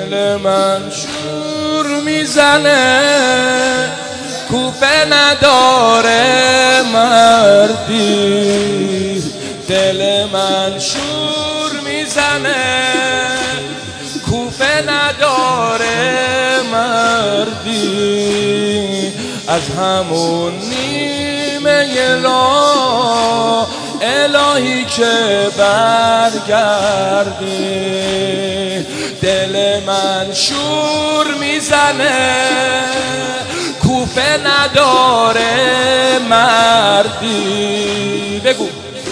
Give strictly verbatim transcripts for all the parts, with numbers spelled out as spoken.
دل من شور میزنه کوفه نداره مردی، دل من شور میزنه کوفه نداره مردی، از همون نیمه راه الهی که برگردی، دل من شور میزنه کوفه نداره مردی. بگو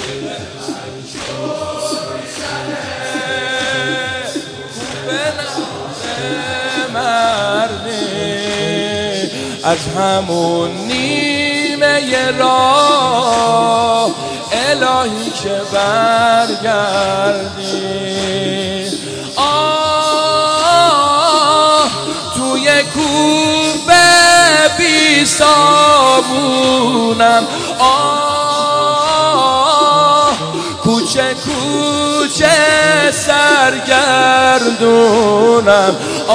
از همون نیمه راه الهی که برگردی. آه توی کوفه بی صابونم، آه کوچه کوچه سرگردونم،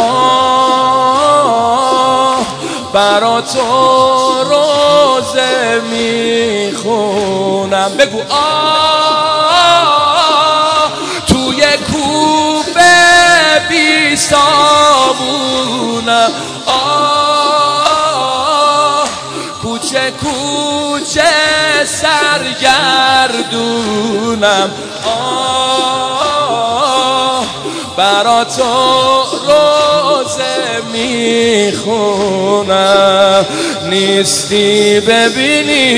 آه برا تو روزه میخونم. بگو آه توی کوفه بی صابونم، آه کوچه کوچه سرگردونم، آه برا تو روزه میخونم. نیستی ببینی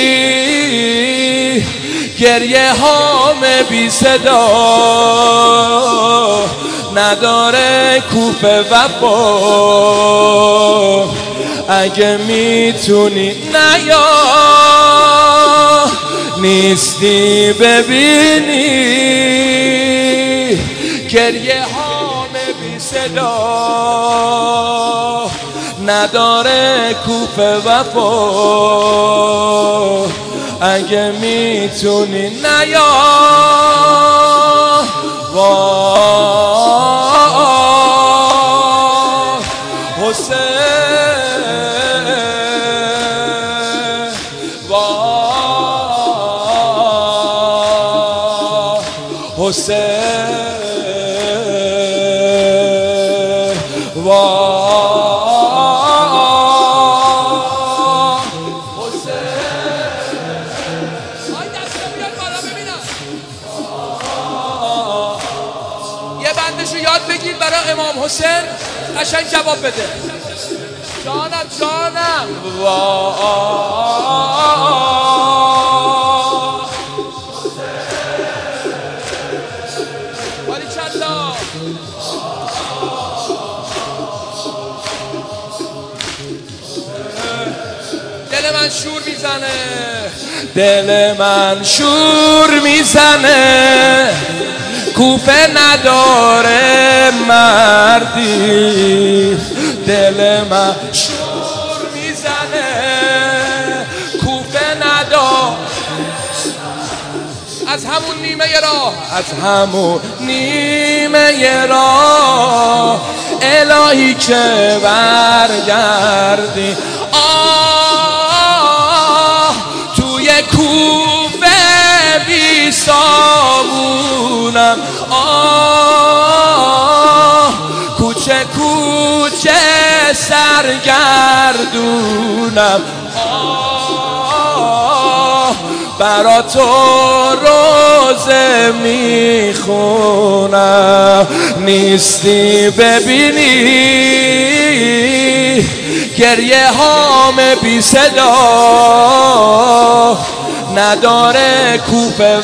گریه هام بی صدا، نداره کوفه وفا، اگه میتونی نیا. نیستی ببینی گریه هام بی صدا، نداره کوفه وفا، اگه میتونی نیا. وای حسین، وای حسین، وای بندشو یاد بگیر برای امام حسین، قشنگ جواب بده. جانم جانم ولی چلا دل من شور میزنه، دل من شور میزنه کوفه نداره مردی، دل من شور میزنه کوفه نداره. از همون نیمه راه، از همون نیمه راه الهی که برگردی. آه توی کوفه بی صابونم، آه کوچه کوچه سرگردونم، آه برا تو روزه میخونم. نیستی ببینی گریه هام بی صدا، نداره کوفه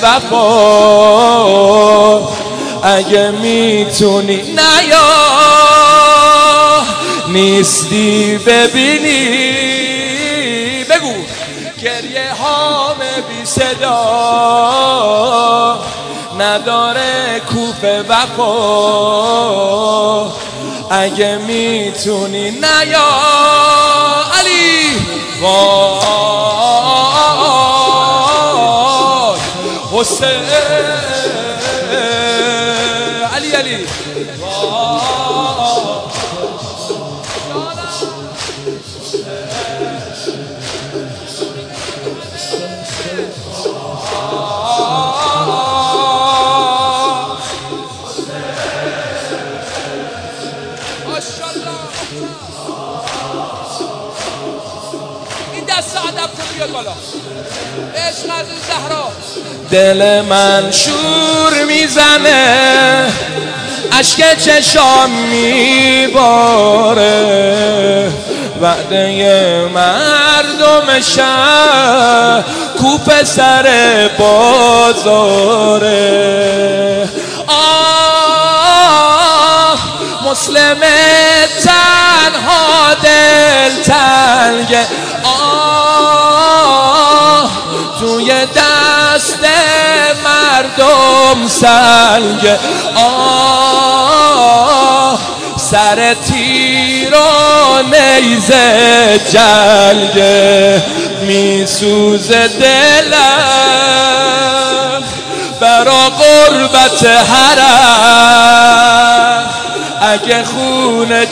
وفا، اگه میتونی نیا. نیستی ببینی، بگو گریه هام بی صدا، نداره کوفه وفا، اگه میتونی نیا. علی وای حسین، علی علی وای بیاد بالا. عشق از زهرا. دل من شور میزنه، اشک چشام میباره، وعده مردم شهر کوپ سر بازاره. آه مسلم تنها دل تنگه، آه توی دست مردم سنگه، آه سر تیر و نیزه جنگه، میسوزه دلم برا غربت حرم، اگه خون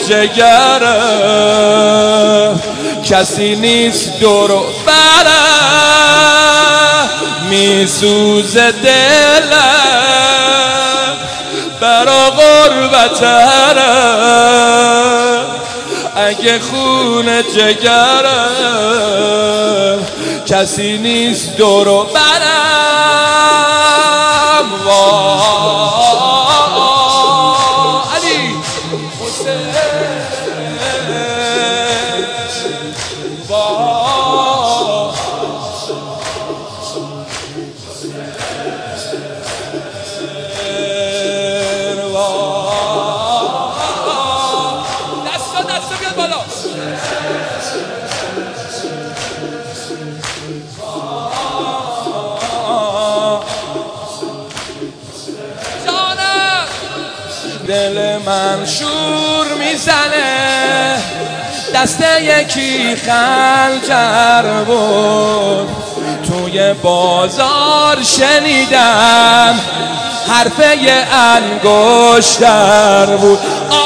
جگرم کسی نیست دورو برم، میسوزه دلم برا غربت حرم، اگه خون جگرم کسی نیست دورو برم. واه علی حسین، واه دستا دستا بیاد بالا. جانم دل من شور میزنه، دست یکی خنجر بود، توی بازار شنیدم حرفه انگشتر بود.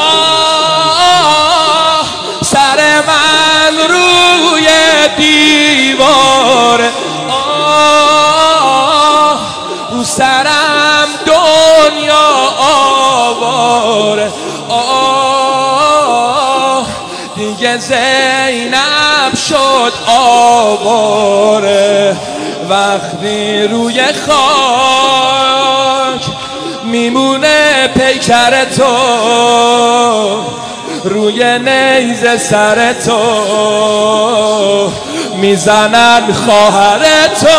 آه سر من روی دیواره، آه رو سرم دنیا آواره، آه دیگه زینب شد آواره، وقتی روی خاک میمونه پیکر تو، روی نیزه سر تو میزنن خواهر تو،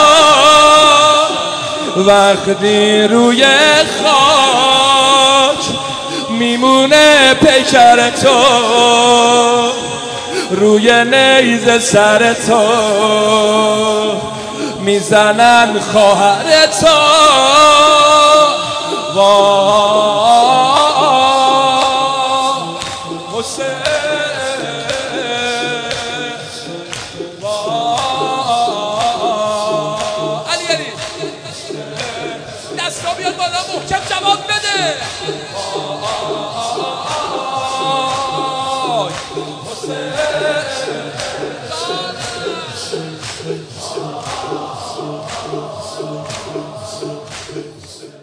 وقتی روی خاک میمونه پیکر تو، روی نیزه سر تو میزنن خواهر تو. وای